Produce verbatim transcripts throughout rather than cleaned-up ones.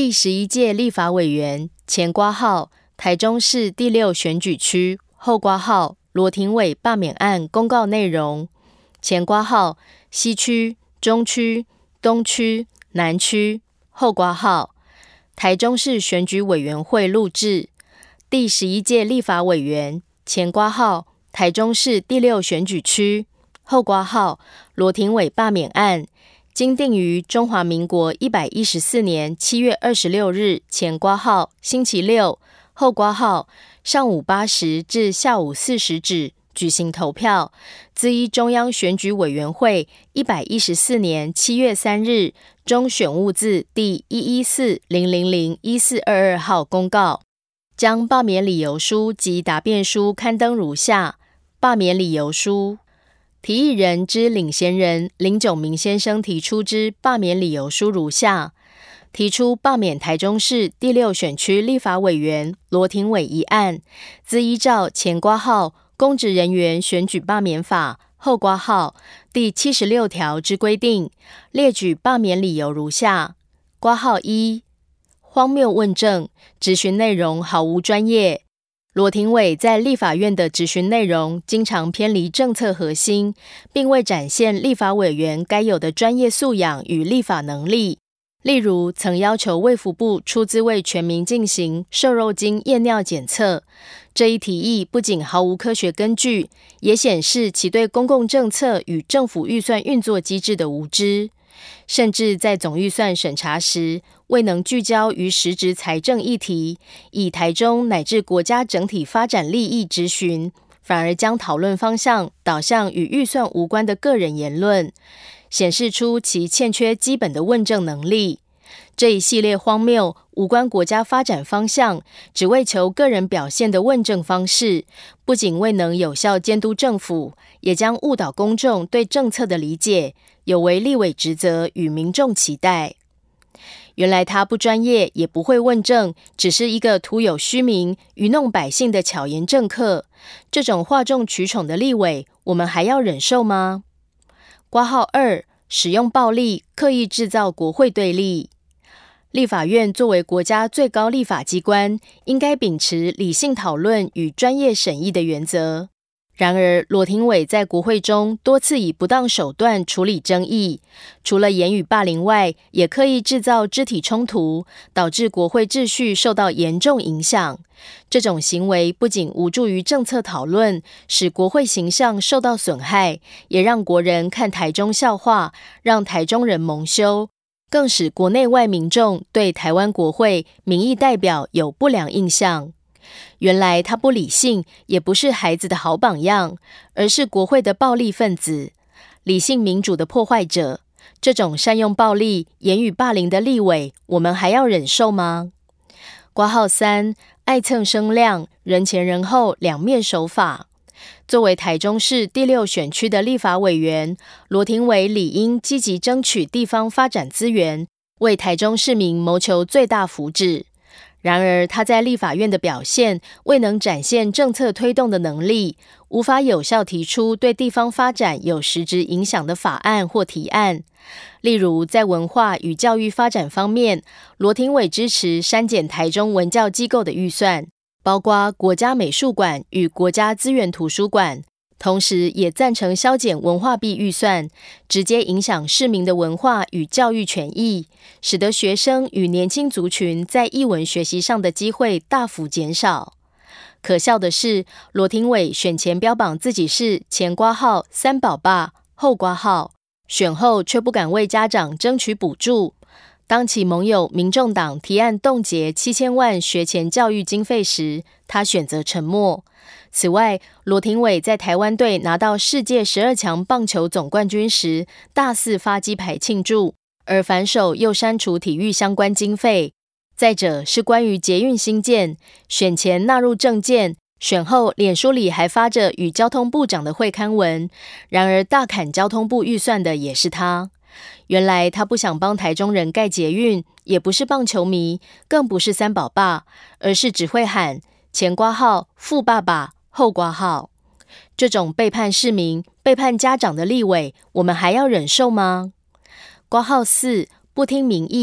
第十一届立法委员，前括号台中市第六选举区，后括号罗廷伟罢免案公告内容，前括号西区、中区、东区、南区，后括号台中市选举委员会录制。第十一届立法委员，前括号台中市第六选举区，后括号罗廷伟罢免案，经定于中华民国一百一十四年七月二十六日前括号星期六，后括号上午八时至下午四时止举行投票，自依中央选举委员会一百一十四年七月三日中选务字第一一四零零零一四二二号公告，将罢免理由书及答辩书刊登如下。罢免理由书，提议人之领衔人林炯明先生提出之罢免理由书如下：提出罢免台中市第六选区立法委员罗廷伟一案，自依照前括号公职人员选举罢免法后括号第七十六条之规定，列举罢免理由如下：括号一，荒谬问政，质询内容毫无专业。罗廷伟在立法院的质询内容经常偏离政策核心，并未展现立法委员该有的专业素养与立法能力。例如，曾要求卫福部出资为全民进行瘦肉精验尿检测，这一提议不仅毫无科学根据，也显示其对公共政策与政府预算运作机制的无知。甚至在总预算审查时，未能聚焦于实质财政议题，以台中乃至国家整体发展利益质询，反而将讨论方向导向与预算无关的个人言论，显示出其欠缺基本的问政能力。这一系列荒谬、无关国家发展方向，只为求个人表现的问政方式，不仅未能有效监督政府，也将误导公众对政策的理解，有违立委职责与民众期待。原来他不专业，也不会问政，只是一个徒有虚名、愚弄百姓的巧言政客。这种哗众取宠的立委，我们还要忍受吗？括号二，使用暴力，刻意制造国会对立。立法院作为国家最高立法机关，应该秉持理性讨论与专业审议的原则。然而，罗廷伟在国会中多次以不当手段处理争议，除了言语霸凌外，也刻意制造肢体冲突，导致国会秩序受到严重影响。这种行为不仅无助于政策讨论，使国会形象受到损害，也让国人看台中笑话，让台中人蒙羞，更使国内外民众对台湾国会民意代表有不良印象。原来他不理性，也不是孩子的好榜样，而是国会的暴力分子，理性民主的破坏者。这种善用暴力、言语霸凌的立委，我们还要忍受吗？括号三，爱蹭声量，人前人后两面手法。作为台中市第六选区的立法委员，罗廷伟理应积极争取地方发展资源，为台中市民谋求最大福祉。然而，他在立法院的表现未能展现政策推动的能力，无法有效提出对地方发展有实质影响的法案或提案。例如，在文化与教育发展方面，罗廷伟支持删减台中文教机构的预算，包括国家美术馆与国家资源图书馆，同时也赞成削减文化币预算，直接影响市民的文化与教育权益，使得学生与年轻族群在艺文学习上的机会大幅减少。可笑的是，罗廷伟选前标榜自己是前括号三宝爸，后括号选后却不敢为家长争取补助。当其盟友民众党提案冻结七千万学前教育经费时，他选择沉默。此外，罗廷伟在台湾队拿到世界十二强棒球总冠军时，大肆发鸡排庆祝，而反手又删除体育相关经费。再者是关于捷运新建，选前纳入政见，选后脸书里还发着与交通部长的会刊文，然而大砍交通部预算的也是他。原来他不想帮台中人盖捷运，也不是棒球迷，更不是三宝爸，而是只会喊前括号富爸爸，后括号。这种背叛市民、背叛家长的立委，我们还要忍受吗？括号四，不听民意，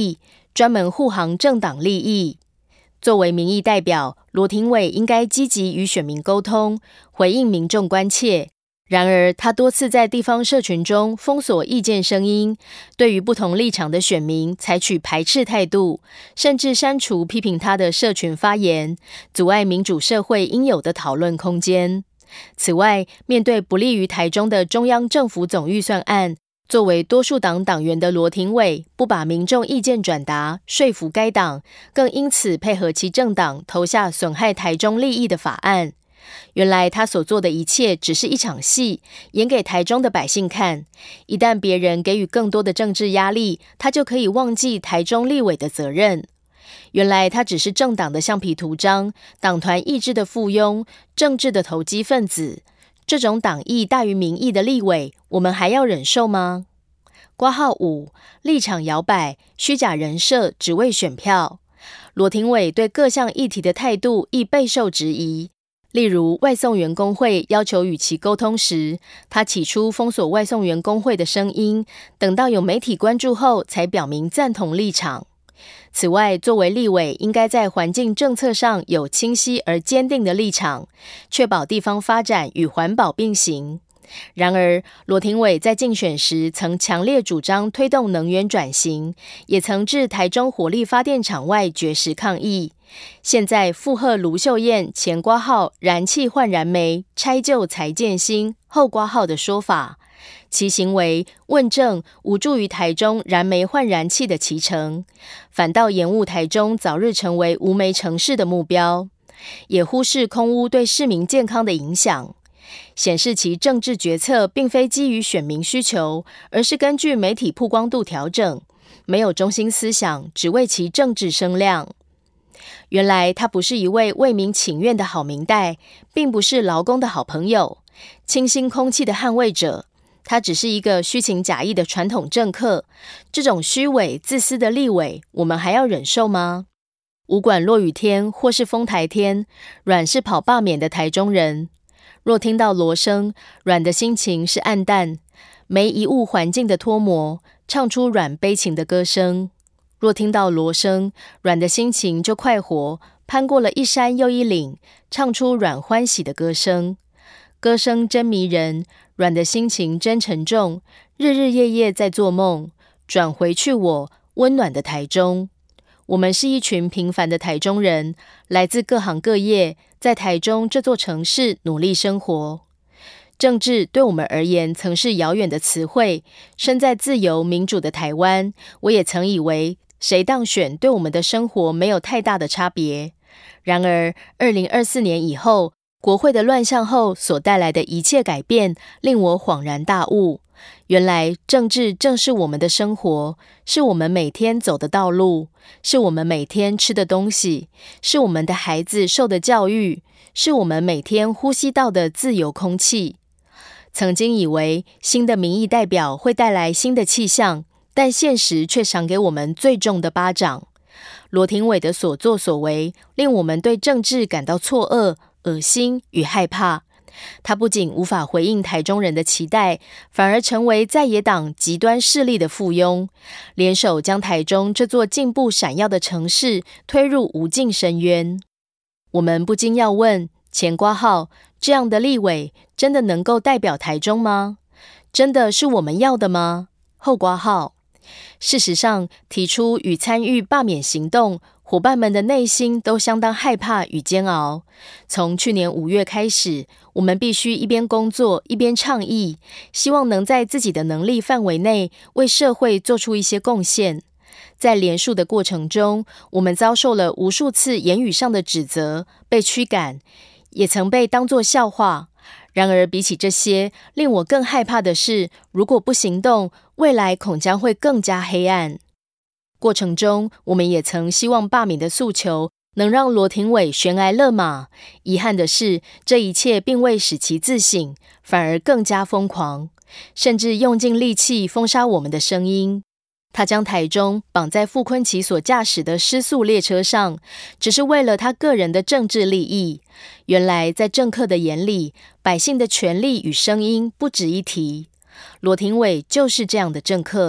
专门护航政党利益。作为民意代表，罗廷炜应该积极与选民沟通，回应民众关切。然而，他多次在地方社群中封锁意见声音，对于不同立场的选民采取排斥态度，甚至删除批评他的社群发言，阻碍民主社会应有的讨论空间。此外，面对不利于台中的中央政府总预算案，作为多数党党员的罗廷炜不把民众意见转达，说服该党，更因此配合其政党投下损害台中利益的法案。原来他所做的一切只是一场戏，演给台中的百姓看。一旦别人给予更多的政治压力，他就可以忘记台中立委的责任。原来他只是政党的橡皮图章，党团意志的附庸，政治的投机分子。这种党意大于民意的立委，我们还要忍受吗？括号五，立场摇摆，虚假人设，只为选票。罗廷炜对各项议题的态度亦备受质疑。例如，外送员工会要求与其沟通时，他起初封锁外送员工会的声音，等到有媒体关注后才表明赞同立场。此外，作为立委，应该在环境政策上有清晰而坚定的立场，确保地方发展与环保并行。然而，罗廷炜在竞选时曾强烈主张推动能源转型，也曾至台中火力发电厂外绝食抗议。现在附和卢秀燕前括号燃气换燃煤，拆旧才建新后括号的说法，其行为问政无助于台中燃煤换燃气的期程，反倒延误台中早日成为无煤城市的目标，也忽视空污对市民健康的影响，显示其政治决策并非基于选民需求，而是根据媒体曝光度调整，没有中心思想，只为其政治声量。原来他不是一位为民请愿的好民代，并不是劳工的好朋友，清新空气的捍卫者，他只是一个虚情假意的传统政客。这种虚伪自私的立委，我们还要忍受吗？无管落雨天或是丰台天，阮是跑罢免的台中人。若听到锣声，阮的心情是暗淡，没一物环境的脱模，唱出阮悲情的歌声。若听到锣声，阮的心情就快活，攀过了一山又一岭，唱出阮欢喜的歌声。歌声真迷人，阮的心情真沉重，日日夜夜在做梦，转回去我温暖的台中。我们是一群平凡的台中人，来自各行各业，在台中这座城市努力生活。政治对我们而言曾是遥远的词汇，身在自由民主的台湾，我也曾以为谁当选对我们的生活没有太大的差别。然而二零二四年以后，国会的乱象后所带来的一切改变，令我恍然大悟。原来政治正是我们的生活，是我们每天走的道路，是我们每天吃的东西，是我们的孩子受的教育，是我们每天呼吸到的自由空气。曾经以为新的民意代表会带来新的气象，但现实却赏给我们最重的巴掌。罗廷炜的所作所为，令我们对政治感到错愕、恶心与害怕。他不仅无法回应台中人的期待，反而成为在野党极端势力的附庸，联手将台中这座进步闪耀的城市推入无尽深渊。我们不禁要问，前括号这样的立委真的能够代表台中吗？真的是我们要的吗？后括号事实上，提出与参与罢免行动，伙伴们的内心都相当害怕与煎熬。从去年五月开始，我们必须一边工作一边倡议，希望能在自己的能力范围内为社会做出一些贡献。在连署的过程中，我们遭受了无数次言语上的指责，被驱赶，也曾被当作笑话。然而比起这些，令我更害怕的是，如果不行动，未来恐将会更加黑暗。过程中，我们也曾希望罢免的诉求能让罗廷炜悬崖勒马。遗憾的是，这一切并未使其自省，反而更加疯狂，甚至用尽力气封杀我们的声音。他将台中绑在傅崐萁所驾驶的失速列车上，只是为了他个人的政治利益。原来在政客的眼里，百姓的权利与声音不值一提。罗廷炜就是这样的政客。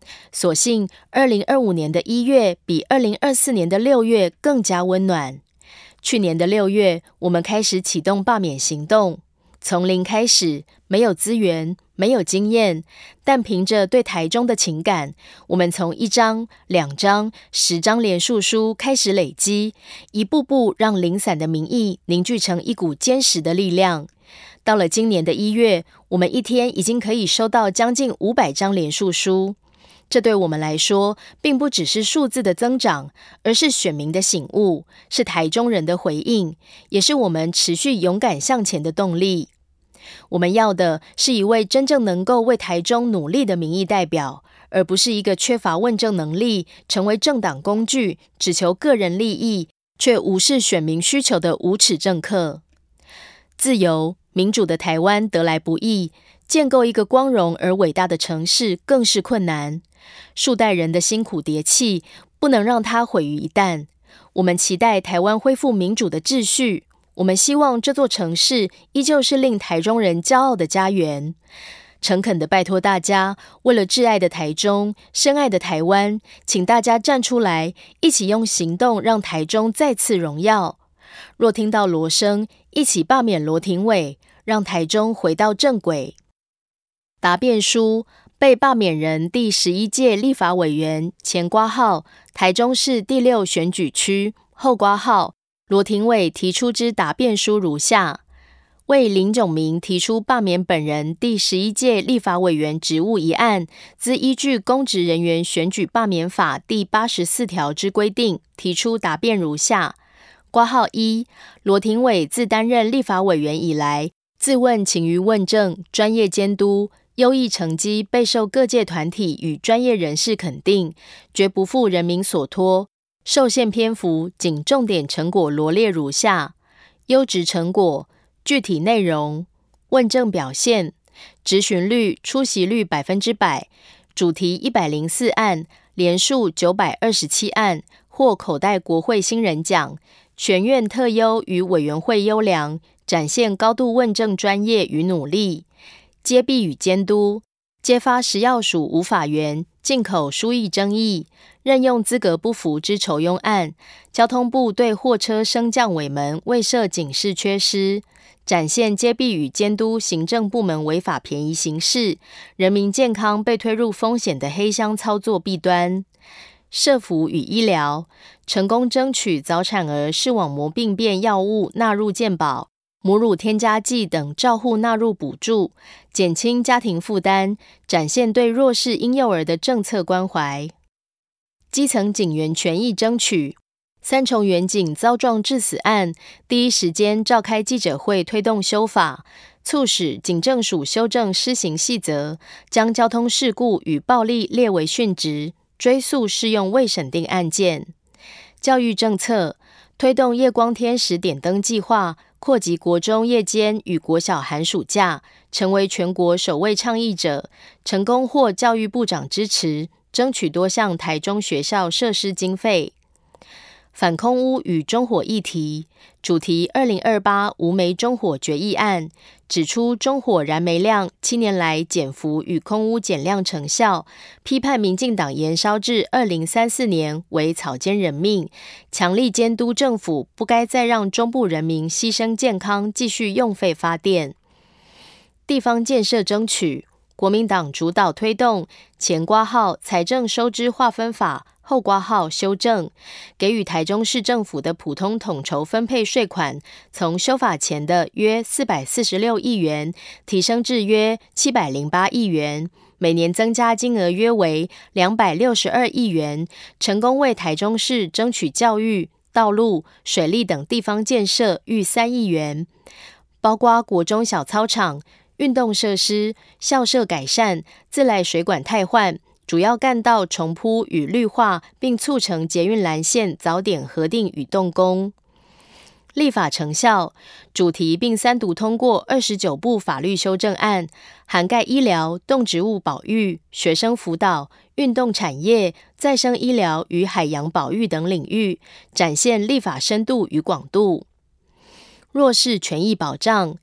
所幸二零二五年的一月比二零二四年的六月更加温暖。去年的六月，我们开始启动罢免行动，从零开始，没有资源，没有经验，但凭着对台中的情感，我们从一张、两张、十张连署书开始累积，一步步让零散的民意凝聚成一股坚实的力量。到了今年的一月，我们一天已经可以收到将近五百张连署书。这对我们来说，并不只是数字的增长，而是选民的醒悟，是台中人的回应，也是我们持续勇敢向前的动力。我们要的是一位真正能够为台中努力的民意代表，而不是一个缺乏问政能力、成为政党工具、只求个人利益，却无视选民需求的无耻政客。自由民主的台湾得来不易，建构一个光荣而伟大的城市更是困难。数代人的辛苦迭弃，不能让它毁于一旦。我们期待台湾恢复民主的秩序，我们希望这座城市依旧是令台中人骄傲的家园。诚恳地拜托大家，为了挚爱的台中、深爱的台湾，请大家站出来，一起用行动让台中再次荣耀。若听到锣声，一起罢免罗廷瑋，让台中回到正轨。答辩书被罢免人第十一届立法委员前括号台中市第六选举区后括号罗廷瑋提出之答辩书如下：为林炯明提出罢免本人第十一届立法委员职务一案，兹依据公职人员选举罢免法第八十四条之规定，提出答辩如下：括号一，罗廷瑋自担任立法委员以来，自问勤于问政，专业监督，优异成绩备受各界团体与专业人士肯定，绝不负人民所托。受限篇幅仅重点成果罗列如下：优质成果、具体内容、问政表现、质询率、出席率百分之百，主题一百零四案，连署九百二十七案，获口袋国会新人奖，全院特优与委员会优良，展现高度问政专业与努力。揭弊与监督，揭发食药署无法源进口输液争议，任用资格不符之酬庸案，交通部对货车升降尾门未设警示缺失，展现揭弊与监督行政部门违法便宜行事，人民健康被推入风险的黑箱操作弊端。社福与医疗，成功争取早产儿视网膜病变药物纳入健保，母乳添加剂等照护纳入补助，减轻家庭负担，展现对弱势婴幼儿的政策关怀。基层警员权益争取，三重员警遭撞致死案，第一时间召开记者会推动修法，促使警政署修正施行细则，将交通事故与暴力列为殉职，追诉适用未审定案件。教育政策，推动夜光天使点灯计划，扩及国中夜间与国小寒暑假，成为全国首位倡议者，成功获教育部长支持，争取多项台中学校设施经费。反空污与中火议题，主题二零二八无煤中火决议案，指出中火燃煤量七年来减幅与空污减量成效，批判民进党延烧至二零三四年为草菅人命，强力监督政府不该再让中部人民牺牲健康继续用费发电。地方建设争取，国民党主导推动前括号财政收支划分法后括号修正，给予台中市政府的普通统筹分配税款，从修法前的约四百四十六亿元，提升至约七百零八亿元，每年增加金额约为两百六十二亿元，成功为台中市争取教育、道路、水利等地方建设逾三亿元，包括国中小操场、运动设施、校舍改善、自来水管汰换、主要干道重铺与绿化，并促成捷运蓝线早点核定与动工。立法成效，主题并三读通过二十九部法律修正案，涵盖医疗、动植物保育、学生辅导、运动产业、再生医疗与海洋保育等领域，展现立法深度与广度。弱势权益保障，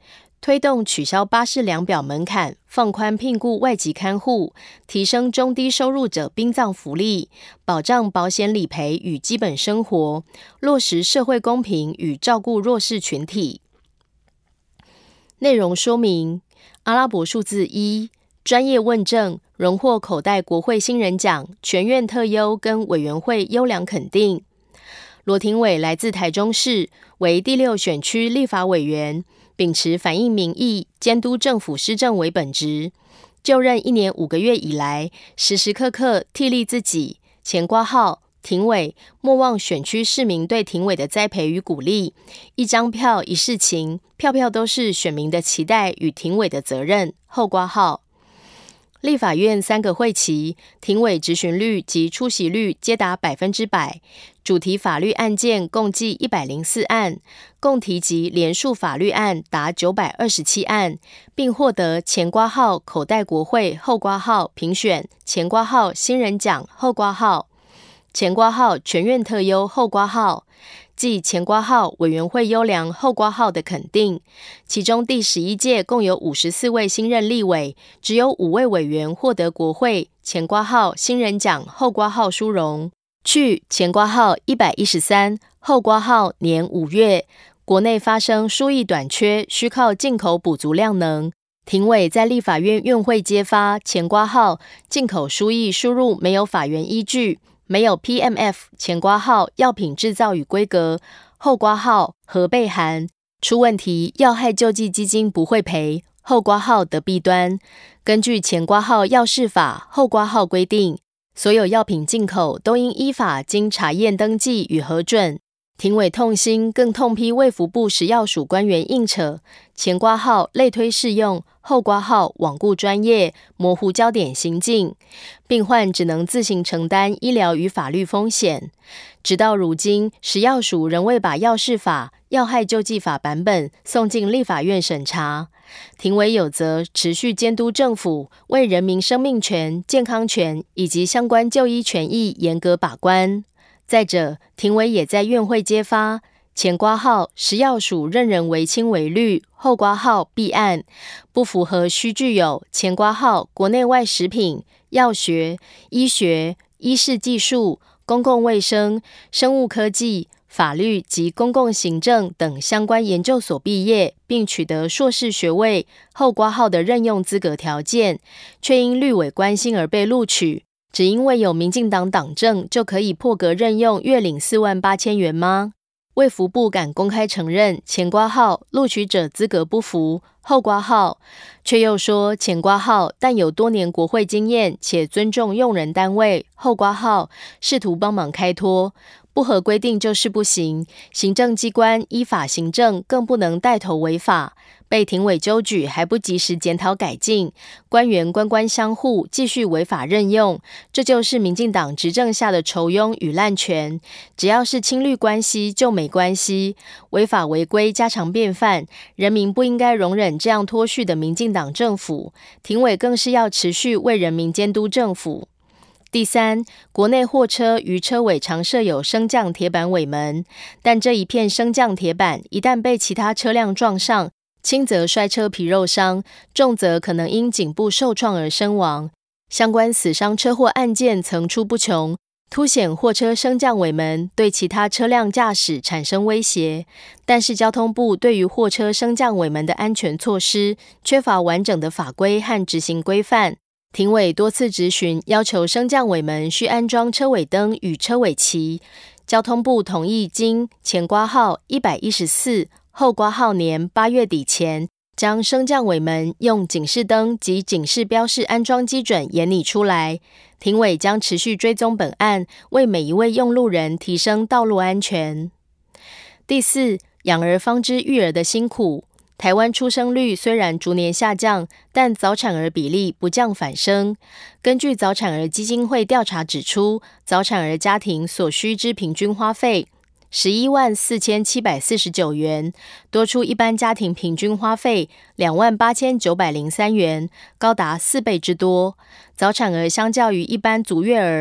推动取消巴士量表门槛，放宽聘雇外籍看护，提升中低收入者殡葬福利，保障保险理赔与基本生活，落实社会公平与照顾弱势群体。内容说明：阿拉伯数字一，专业问政，荣获口袋国会新人奖、全院特优跟委员会优良肯定。罗廷伟来自台中市，为第六选区立法委员，秉持反映民意、监督政府施政为本职。就任一年五个月以来，时时刻刻替力自己，前括号廷伟莫忘选区市民对廷伟的栽培与鼓励，一张票一事情，票票都是选民的期待与廷伟的责任，后括号。立法院三个会期，廷伟质询率及出席率皆达百分之百，主题法律案件共计一百零四案，共提及连数法律案达九百二十七案，并获得前括号口袋国会后括号评选前括号新人奖后括号前括号全院特优后括号即前括号委员会优良后括号的肯定，其中第十一届共有五十四位新任立委，只有五位委员获得国会前括号新人奖后括号殊荣。去前括号一百一十三后括号年五月，国内发生输液短缺，需靠进口补足量能。廷伟在立法院院会揭发前括号进口输液输入没有法源依据，没有 P M F 前括号药品制造与规格后括号核备函，出问题药害救济基金不会赔后括号的弊端。根据前括号药事法后括号规定，所有药品进口都应依法经查验登记与核准。廷伟痛心，更痛批卫福部食药署官员硬扯，前括号类推适用，后括号罔顾专业，模糊焦点行径，病患只能自行承担医疗与法律风险。直到如今，食药署仍未把药事法、药害救济法版本送进立法院审查。廷伟有责持续监督政府为人民生命权、健康权以及相关就医权益严格把关。再者，廷伟也在院会揭发前括号食药署任人为轻为虑后括号弊案，不符合需具有前括号国内外食品、药学、医学、医事技术、公共卫生、生物科技、法律及公共行政等相关研究所毕业，并取得硕士学位后括号的任用资格条件，却因绿委关心而被录取。只因为有民进党党政就可以破格任用，月领四万八千元吗？卫福部敢公开承认前括号录取者资格不符后括号，却又说前括号但有多年国会经验且尊重用人单位后括号，试图帮忙开脱。不合规定就是不行，行政机关依法行政更不能带头违法，被廷伟纠举还不及时检讨改进，官员官官相护，继续违法任用，这就是民进党执政下的酬庸与滥权。只要是亲绿关系就没关系，违法违规家常便饭，人民不应该容忍这样脱序的民进党政府，廷伟更是要持续为人民监督政府。第三，国内货车于车尾常设有升降铁板尾门，但这一片升降铁板一旦被其他车辆撞上，轻则摔车皮肉伤，重则可能因颈部受创而身亡。相关死伤车祸案件层出不穷，凸显货车升降尾门对其他车辆驾驶产生威胁。但是交通部对于货车升降尾门的安全措施缺乏完整的法规和执行规范。廷伟多次质询，要求升降尾门需安装车尾灯与车尾旗。交通部同意经前括号一百一十四后括号年八月底前，将升降尾门用警示灯及警示标示安装基准研拟出来。廷伟将持续追踪本案，为每一位用路人提升道路安全。第四，养儿方知育儿的辛苦。台湾出生率虽然逐年下降，但早产儿比例不降反升。根据早产儿基金会调查指出，早产儿家庭所需之平均花费十一万四千七百四十九元，多出一般家庭平均花费两万八千九百零三元，高达四倍之多。早产儿相较于一般足月儿，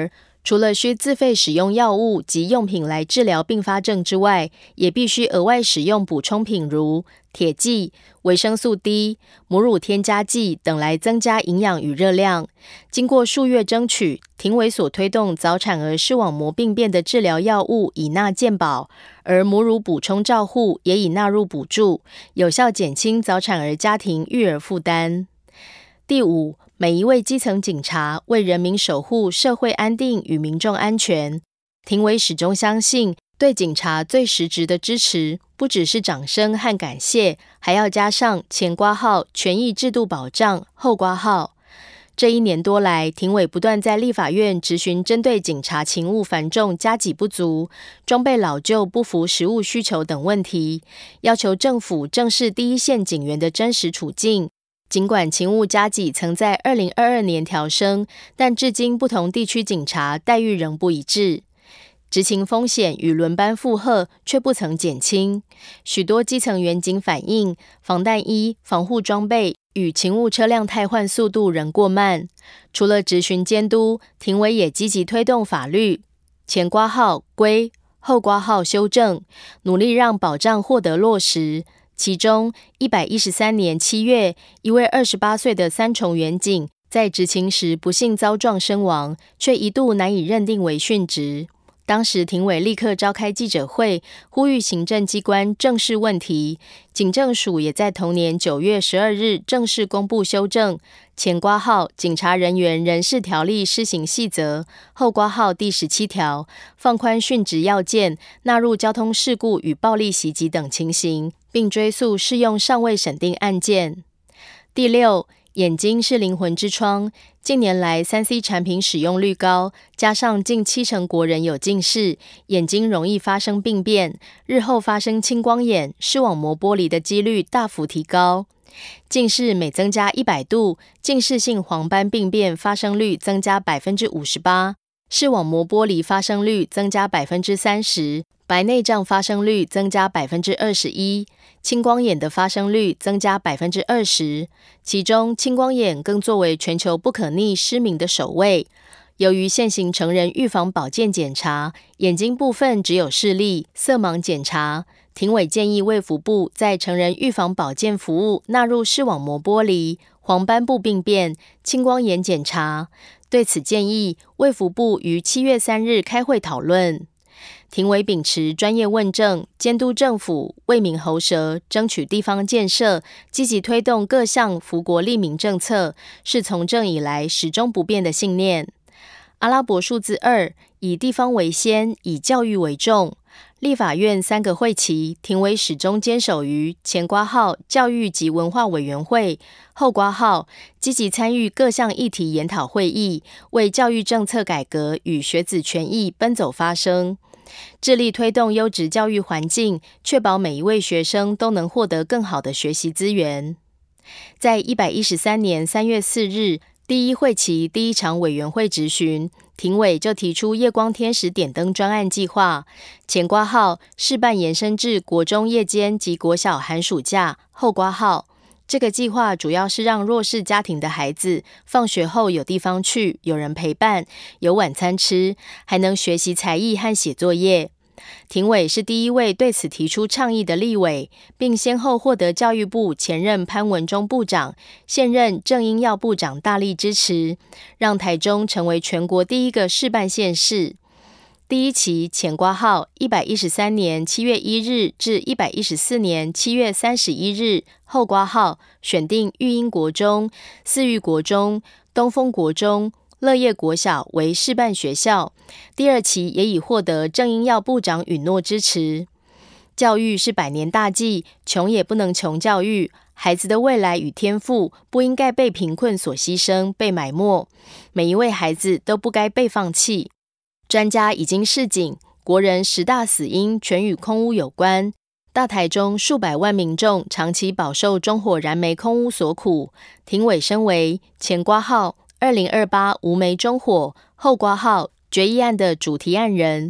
除了需自费使用药物及用品来治疗并发症之外，也必须额外使用补充品如铁剂、维生素 D、母乳添加剂等来增加营养与热量。经过数月争取，庭委所推动早产儿视网膜病变的治疗药物已纳健保，而母乳补充照护也已纳入补助，有效减轻早产儿家庭育儿负担。第五，每一位基层警察为人民守护社会安定与民众安全。庭委始终相信，对警察最实质的支持，不只是掌声和感谢，还要加上前括号权益制度保障后括号。这一年多来，庭委不断在立法院质询针对警察勤务繁重、加给不足、装备老旧、不符实务需求等问题，要求政府正视第一线警员的真实处境。尽管勤务加给曾在二零二二年调升，但至今不同地区警察待遇仍不一致。执勤风险与轮班负荷却不曾减轻，许多基层员警反映，防弹衣、防护装备与勤务车辆汰换速度仍过慢。除了质询监督，庭委也积极推动法律前括号规、后括号修正，努力让保障获得落实。其中一百一十三年七月，一位二十八岁的三重员警在执勤时不幸遭撞身亡，却一度难以认定为殉职。当时庭委立刻召开记者会，呼吁行政机关正视问题。警政署也在同年九月十二日正式公布修正前括号警察人员人事条例施行细则后括号第十七条，放宽殉职要件，纳入交通事故与暴力袭击等情形，并追溯适用尚未审定案件。第六，眼睛是灵魂之窗。近年来 三 C 产品使用率高，加上近七成国人有近视，眼睛容易发生病变，日后发生青光眼、视网膜剥离的几率大幅提高。近视每增加一百度，近视性黄斑病变发生率增加 百分之五十八， 视网膜剥离发生率增加 百分之三十， 白内障发生率增加 百分之二十一， 青光眼的发生率增加 百分之二十， 其中青光眼更作为全球不可逆失明的首位。由于现行成人预防保健检查，眼睛部分只有视力、色盲检查，庭委建议卫福部在成人预防保健服务纳入视网膜剥离、黄斑部病变、青光眼检查。对此建议，卫福部于七月三日开会讨论。庭委秉持专业问政，监督政府，为民喉舌，争取地方建设，积极推动各项福国利民政策，是从政以来始终不变的信念。阿拉伯数字二，以地方为先，以教育为重。立法院三个会期，庭委始终坚守于前括号教育及文化委员会，后括号积极参与各项议题研讨会议，为教育政策改革与学子权益奔走发声，致力推动优质教育环境，确保每一位学生都能获得更好的学习资源。在一百一十三年三月四日，第一会期第一场委员会质询，庭委就提出夜光天使点灯专案计划，前括号试办延伸至国中夜间及国小寒暑假，后括号这个计划主要是让弱势家庭的孩子放学后有地方去，有人陪伴，有晚餐吃，还能学习才艺和写作业。庭委是第一位对此提出倡议的立委，并先后获得教育部前任潘文忠部长、现任郑英耀部长大力支持，让台中成为全国第一个示范县市。第一期前括号一百一十三年七月一日至一百一十四年七月三十一日，后括号选定育英国中、四育国中、东丰国中、乐业国小为示范学校，第二期也已获得郑英耀部长允诺支持。教育是百年大计，穷也不能穷教育，孩子的未来与天赋不应该被贫困所牺牲、被埋没，每一位孩子都不该被放弃。专家已经示警，国人十大死因全与空污有关。大台中数百万民众长期饱受中火燃煤空污所苦，庭委身为前括号二零二八无煤中火后括号决议案的主提案人，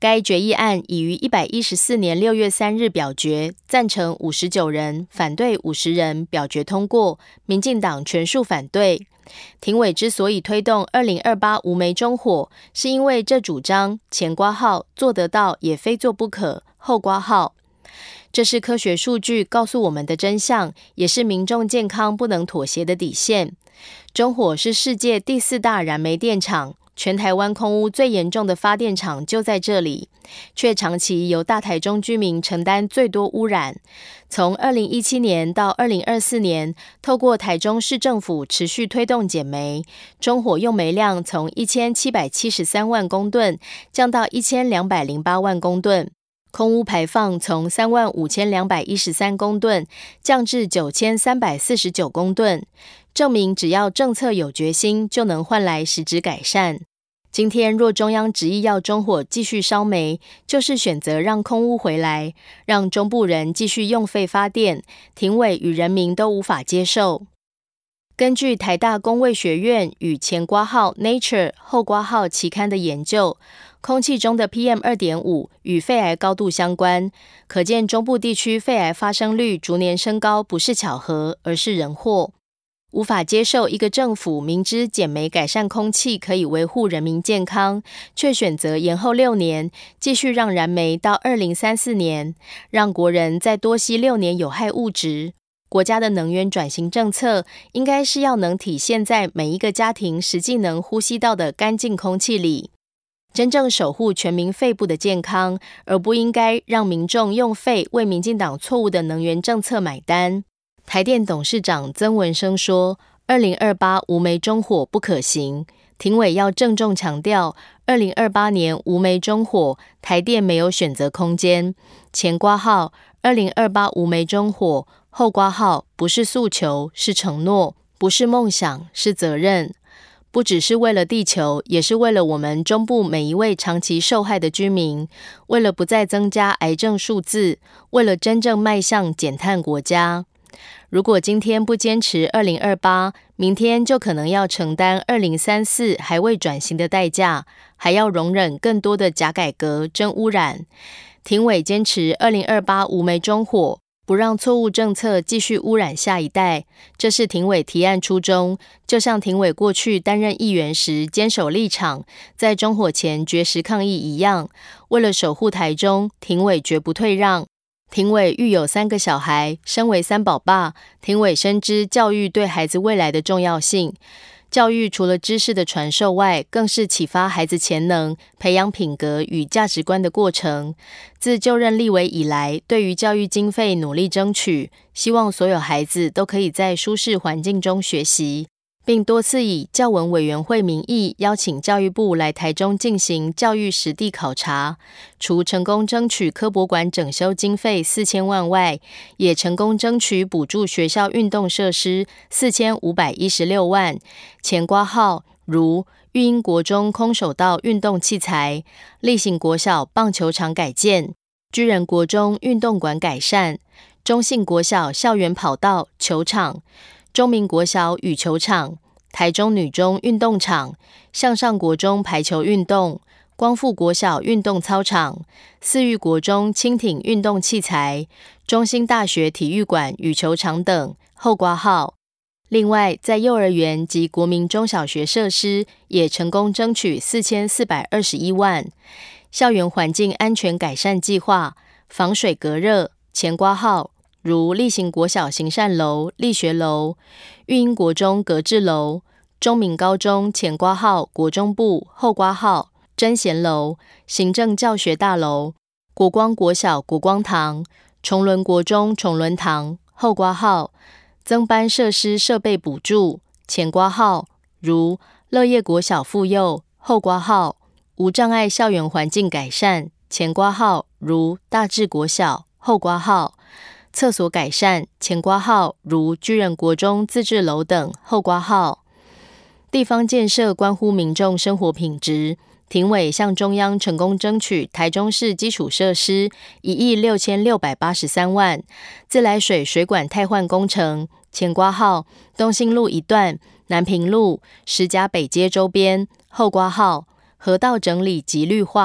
该决议案已于一百一十四年六月三日表决，赞成五十九人，反对五十人，表决通过，民进党全数反对。庭委之所以推动二零二八无煤中火，是因为这主张前括号做得到也非做不可，后括号这是科学数据告诉我们的真相，也是民众健康不能妥协的底线。中火是世界第四大燃煤电厂，全台湾空污最严重的发电厂就在这里，却长期由大台中居民承担最多污染。从二零一七年到二零二四年，透过台中市政府持续推动减煤，中火用煤量从一千七百七十三万公吨降到一千两百零八万公吨，空污排放从三万五千两百一十三公吨降至九千三百四十九公吨，证明只要政策有决心，就能换来实质改善。今天若中央执意要中火继续烧煤，就是选择让空污回来，让中部人继续用废发电，庭委与人民都无法接受。根据台大工卫学院与前括号 Nature 后括号期刊的研究，空气中的 P M 二点五 与肺癌高度相关，可见中部地区肺癌发生率逐年升高不是巧合，而是人祸。无法接受一个政府明知减煤改善空气可以维护人民健康，却选择延后六年，继续让燃煤到二零三四年，让国人再多吸六年有害物质。国家的能源转型政策应该是要能体现在每一个家庭实际能呼吸到的干净空气里，真正守护全民肺部的健康，而不应该让民众用肺为民进党错误的能源政策买单。台电董事长曾文生说，二零二八无煤中火不可行，庭委要郑重强调，二零二八年无煤中火，台电没有选择空间。前括号二零二八无煤中火，后括号不是诉求，是承诺，不是梦想，是责任。不只是为了地球，也是为了我们中部每一位长期受害的居民，为了不再增加癌症数字，为了真正迈向减碳国家。如果今天不坚持二零二八，明天就可能要承担二零三四还未转型的代价，还要容忍更多的假改革、真污染。庭委坚持二零二八无煤中火，不让错误政策继续污染下一代，这是庭委提案初衷。就像庭委过去担任议员时坚守立场，在中火前绝食抗议一样，为了守护台中，庭委绝不退让。庭委育有三个小孩，身为三宝爸，庭委深知教育对孩子未来的重要性。教育除了知识的传授外，更是启发孩子潜能、培养品格与价值观的过程。自就任立委以来，对于教育经费努力争取，希望所有孩子都可以在舒适环境中学习，并多次以教文委员会名义邀请教育部来台中进行教育实地考察。除成功争取科博馆整修经费四千万外，也成功争取补助学校运动设施四千五百一十六万，前括号如育英国中空手道运动器材、力行国小棒球场改建、居仁国中运动馆改善、中信国小校园跑道球场、中明国小羽球场、台中女中运动场、向上国中排球运动、光复国小运动操场、四育国中轻艇运动器材、中兴大学体育馆羽球场等，后括号。另外，在幼儿园及国民中小学设施也成功争取四千四百二十一万。校园环境安全改善计划、防水隔热，前括号如力行国小行善楼、力学楼、育英国中格致楼、中明高中前括号国中部后括号真贤楼、行政教学大楼、国光国小国光堂、崇伦国中崇伦堂后括号增班设施设备补助，前括号如乐业国小附幼后括号无障碍校园环境改善，前括号如大智国小后括号厕所改善，前括号如居仁国中自治楼等后括号。地方建设关乎民众生活品质，庭委向中央成功争取台中市基础设施一亿六千六百八十三万，自来水水管汰换工程，前括号东兴路一段、南平路、石甲北街周边后括号河道整理及绿化，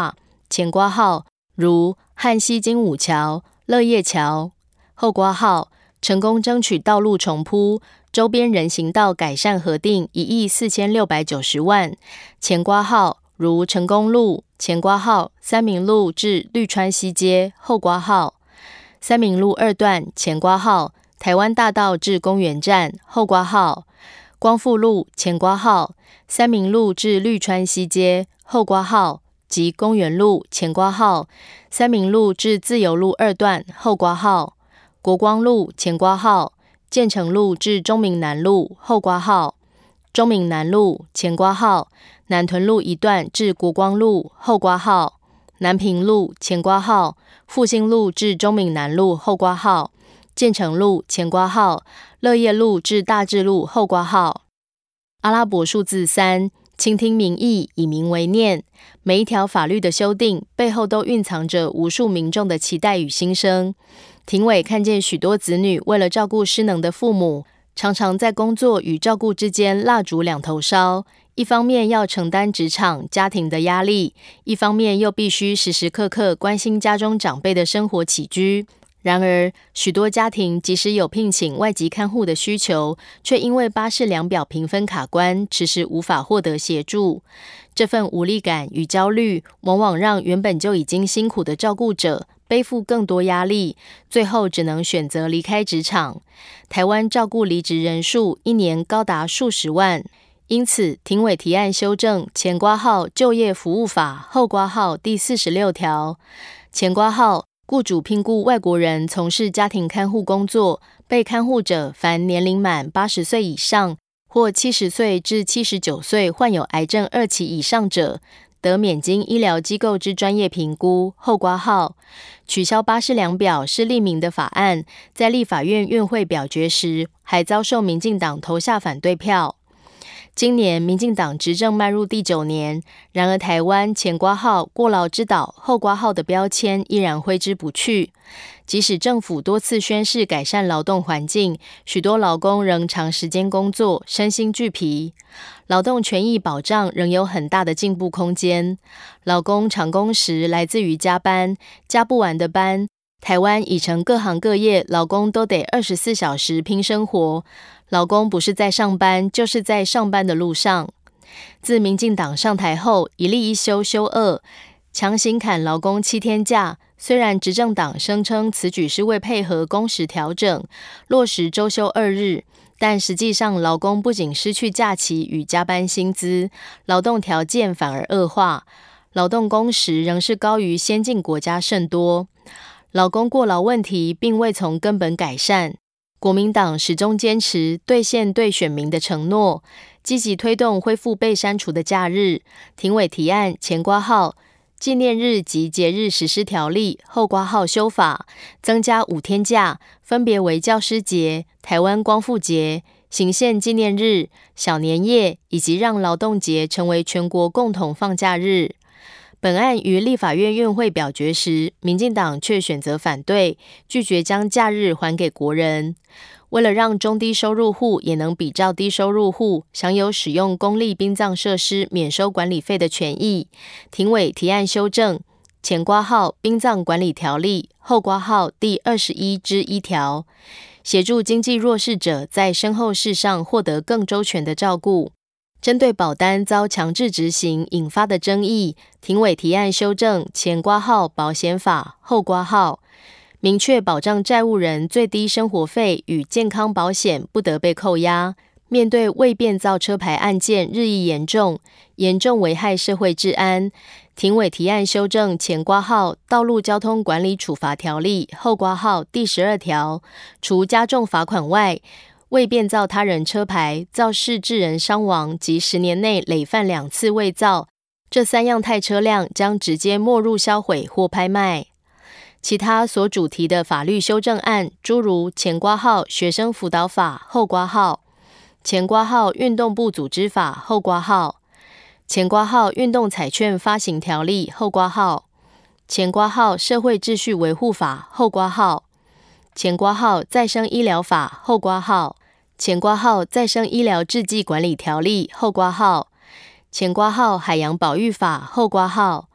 前括号如汉西精武桥、乐业桥，后括号成功争取道路重铺，周边人行道改善核定一亿四千六百九十万，前括号如成功路、前括号三民路至绿川西街，后括号三民路二段前括号台湾大道至公园站，后括号光复路前括号三民路至绿川西街，后括号及公园路前括号三民路至自由路二段，后括号国光路前括号建成路至中民南路，后括号中民南路前括号南屯路一段至国光路，后括号南平路前括号复兴路至中民南路，后括号建成路前括号乐业路至大智路，后括号阿拉伯数字三，倾听民意，以民为念。每一条法律的修订背后都蕴藏着无数民众的期待与心声。庭委看见许多子女为了照顾失能的父母，常常在工作与照顾之间蜡烛两头烧，一方面要承担职场、家庭的压力，一方面又必须时时刻刻关心家中长辈的生活起居。然而，许多家庭即使有聘请外籍看护的需求，却因为巴氏量表评分卡关，迟迟无法获得协助。这份无力感与焦虑，往往让原本就已经辛苦的照顾者背负更多压力，最后只能选择离开职场。台湾照顾离职人数一年高达数十万，因此庭委提案修正前括号就业服务法后括号第四十六条，前括号雇主聘雇外国人从事家庭看护工作，被看护者凡年龄满八十岁以上或七十岁至七十九岁患有癌症二期以上者，得免经医疗机构之专业评估，后括号取消巴氏量表是立名的法案，在立法院院会表决时，还遭受民进党投下反对票。今年民进党执政迈入第九年，然而台湾前括号过劳之岛后括号的标签依然挥之不去。即使政府多次宣示改善劳动环境，许多劳工仍长时间工作，身心俱疲。劳动权益保障仍有很大的进步空间。劳工长工时来自于加班，加不完的班。台湾已成各行各业劳工都得二十四小时拼生活，劳工不是在上班，就是在上班的路上。自民进党上台后，一例一休休二，强行砍劳工七天假。虽然执政党声称此举是为配合工时调整，落实周休二日，但实际上劳工不仅失去假期与加班薪资，劳动条件反而恶化，劳动工时仍是高于先进国家甚多。劳工过劳问题并未从根本改善，国民党始终坚持兑现对选民的承诺，积极推动恢复被删除的假日。庭委提案前括号纪念日及节日实施条例后括号修法，增加五天假，分别为教师节、台湾光复节、行宪纪念日、小年夜，以及让劳动节成为全国共同放假日。本案于立法院院会表决时，民进党却选择反对，拒绝将假日还给国人。为了让中低收入户也能比照低收入户享有使用公立殡葬设施免收管理费的权益，庭委提案修正前括号殡葬管理条例后括号第二十一之一条，协助经济弱势者在身后事上获得更周全的照顾。针对保单遭强制执行引发的争议，庭委提案修正前括号保险法后括号，明确保障债务人最低生活费与健康保险不得被扣押。面对未变造车牌案件日益严重，严重危害社会治安，庭委提案修正前括号道路交通管理处罚条例后括号第十二条，除加重罚款外，未变造他人车牌、肇事致人伤亡及十年内累犯两次伪造，这三样态车辆将直接没入销毁或拍卖。其他所主题的法律修正案，诸如前括号学生辅导法后括号、前括号运动部组织法后括号、前括号运动彩券发行条例后括号、前括号社会秩序维护法后括号、前括号再生医疗法后括号、前括号再生医疗制剂管理条例后括号、前括号海洋保育法后括号、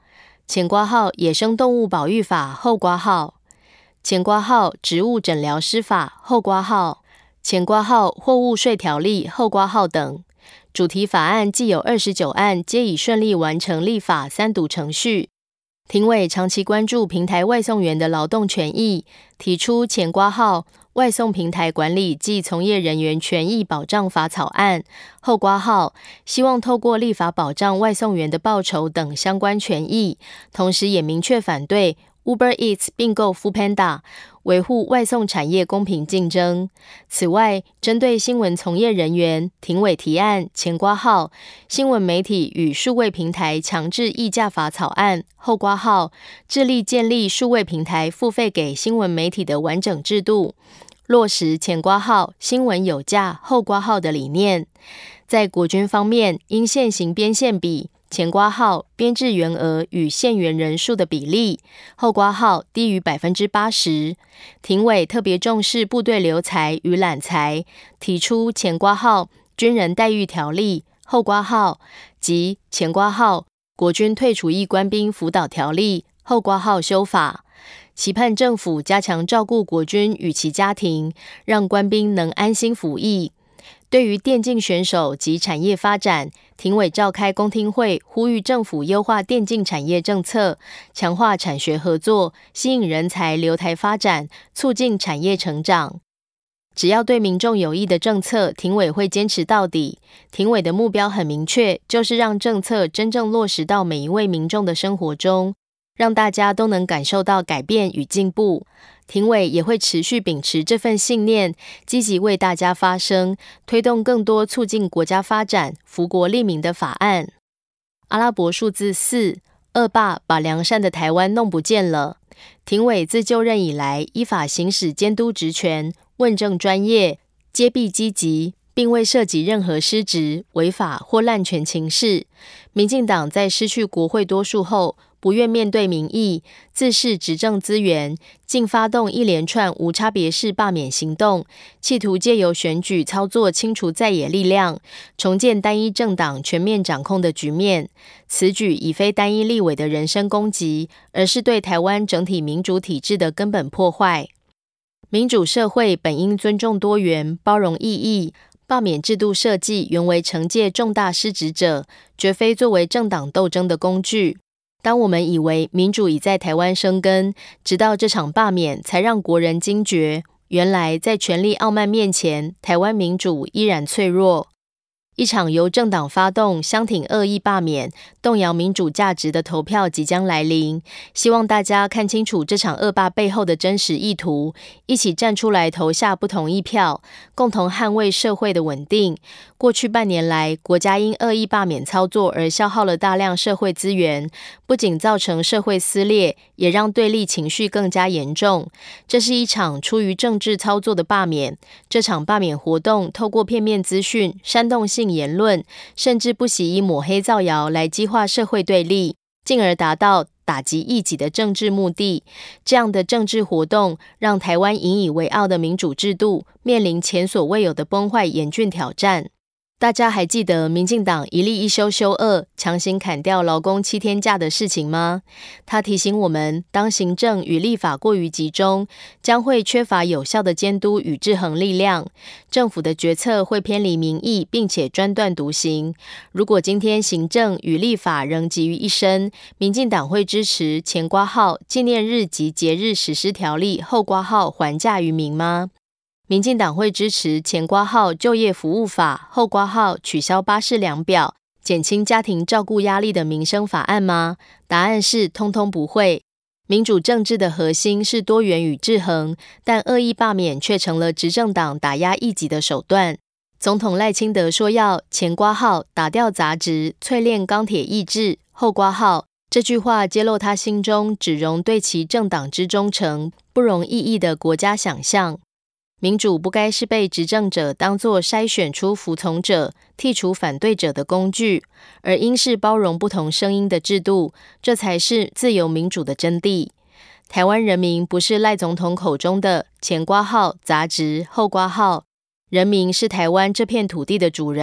前括号野生动物保育法后括号前括号植物诊疗师法后括号前括号货物税条例后括号等。主题法案既有二十九案，皆已顺利完成立法三读程序。庭委长期关注平台外送员的劳动权益，提出前括号外送平台管理及从业人员权益保障法草案后括号希望透过立法保障外送员的报酬等相关权益，同时也明确反对 Uber Eats 并购 Foodpanda， 维护外送产业公平竞争。此外，针对新闻从业人员，庭委提案前括号新闻媒体与数位平台强制议价法草案后括号致力建立数位平台付费给新闻媒体的完整制度，落实前括号新闻有价后括号的理念。在国军方面，因现行编线比前括号编制员额与现员人数的比例后括号低于 百分之八十， 庭委特别重视部队留才与揽才，提出前括号军人待遇条例后括号及前括号国军退处役官兵辅导条例后括号修法，期盼政府加强照顾国军与其家庭，让官兵能安心服役。对于电竞选手及产业发展，庭委召开公听会，呼吁政府优化电竞产业政策，强化产学合作，吸引人才留台发展，促进产业成长。只要对民众有益的政策，庭委会坚持到底。庭委的目标很明确，就是让政策真正落实到每一位民众的生活中，让大家都能感受到改变与进步。庭委也会持续秉持这份信念，积极为大家发声，推动更多促进国家发展、福国利民的法案。阿拉伯数字四，恶霸把良善的台湾弄不见了。庭委自就任以来，依法行使监督职权，问政专业，揭弊积极，并未涉及任何失职、违法或滥权情事。民进党在失去国会多数后，不愿面对民意，自恃执政资源，竟发动一连串无差别式罢免行动，企图借由选举操作清除在野力量，重建单一政党全面掌控的局面。此举已非单一立委的人身攻击，而是对台湾整体民主体制的根本破坏。民主社会本应尊重多元、包容异议，罢免制度设计原为惩戒重大失职者，绝非作为政党斗争的工具。当我们以为民主已在台湾生根，直到这场罢免才让国人惊觉，原来在权力傲慢面前，台湾民主依然脆弱。一场由政党发动、相挺恶意罢免、动摇民主价值的投票即将来临，希望大家看清楚这场恶霸背后的真实意图，一起站出来投下不同意票，共同捍卫社会的稳定。过去半年来，国家因恶意罢免操作而消耗了大量社会资源，不仅造成社会撕裂，也让对立情绪更加严重。这是一场出于政治操作的罢免。这场罢免活动透过片面资讯、煽动性言论，甚至不惜以抹黑造谣来激化社会对立，进而达到打击异己的政治目的。这样的政治活动让台湾引以为傲的民主制度面临前所未有的崩坏严峻挑战。大家还记得民进党一例一休休二，强行砍掉劳工七天假的事情吗？他提醒我们，当行政与立法过于集中，将会缺乏有效的监督与制衡力量，政府的决策会偏离民意，并且专断独行。如果今天行政与立法仍集于一身，民进党会支持前括号纪念日及节日实施条例后括号还价于民吗？民进党会支持前括号就业服务法后括号取消巴士量表、减轻家庭照顾压力的民生法案吗？答案是通通不会。民主政治的核心是多元与制衡，但恶意罢免却成了执政党打压异己的手段。总统赖清德说要前括号打掉杂质、淬炼钢铁意志后括号，这句话揭露他心中只容对其政党之忠诚，不容异议的国家想象。民主不该是被执政者当作筛选出服从者、剔除反对者的工具，而应是包容不同声音的制度，这才是自由民主的真谛。台湾人民不是赖总统口中的前括号杂质后括号，人民是台湾这片土地的主人，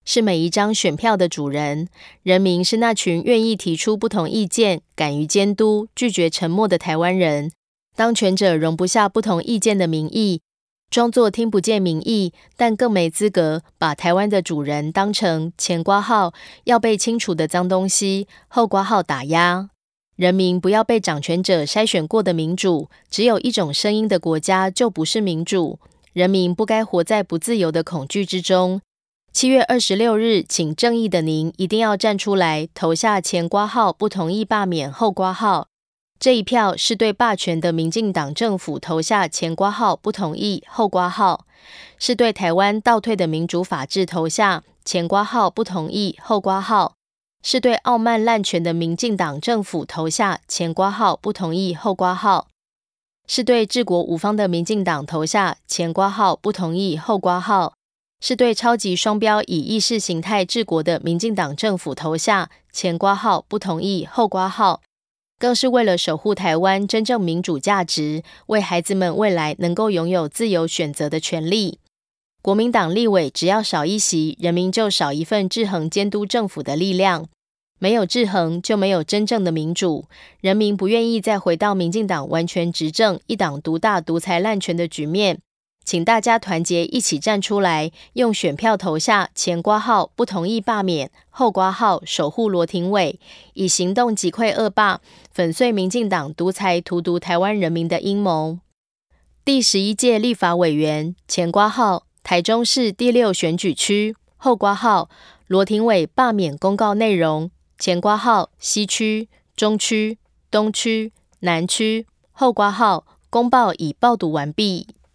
是每一张选票的主人，人民是那群愿意提出不同意见、敢于监督、拒绝沉默的台湾人。当权者容不下不同意见的民意，装作听不见民意，但更没资格把台湾的主人当成前括号要被清除的脏东西，后括号打压。人民不要被掌权者筛选过的民主，只有一种声音的国家就不是民主。人民不该活在不自由的恐惧之中。七月二十六日，请正义的您一定要站出来，投下前括号不同意罢免后括号。这一票是对霸权的民进党政府投下前括号不同意后括号，是对台湾倒退的民主法治投下前括号不同意后括号，是对傲慢滥权的民进党政府投下前括号不同意后括号，是对治国无方的民进党投下前括号不同意后括号，是对超级双标以意识形态治国的民进党政府投下前括号不同意后括号，更是为了守护台湾真正民主价值，为孩子们未来能够拥有自由选择的权利。国民党立委只要少一席，人民就少一份制衡监督政府的力量。没有制衡，就没有真正的民主。人民不愿意再回到民进党完全执政、一党独大、独裁滥权的局面。请大家团结一起站出来，用选票投下前括号不同意罢免，后括号守护罗廷伟，以行动击溃恶霸，粉碎民进党独裁荼毒台湾人民的阴谋。第十一届立法委员前括号台中市第六选举区，后括号罗廷伟罢免公告内容，前括号西区、中区、东区、南区，后括号公报已报读完毕。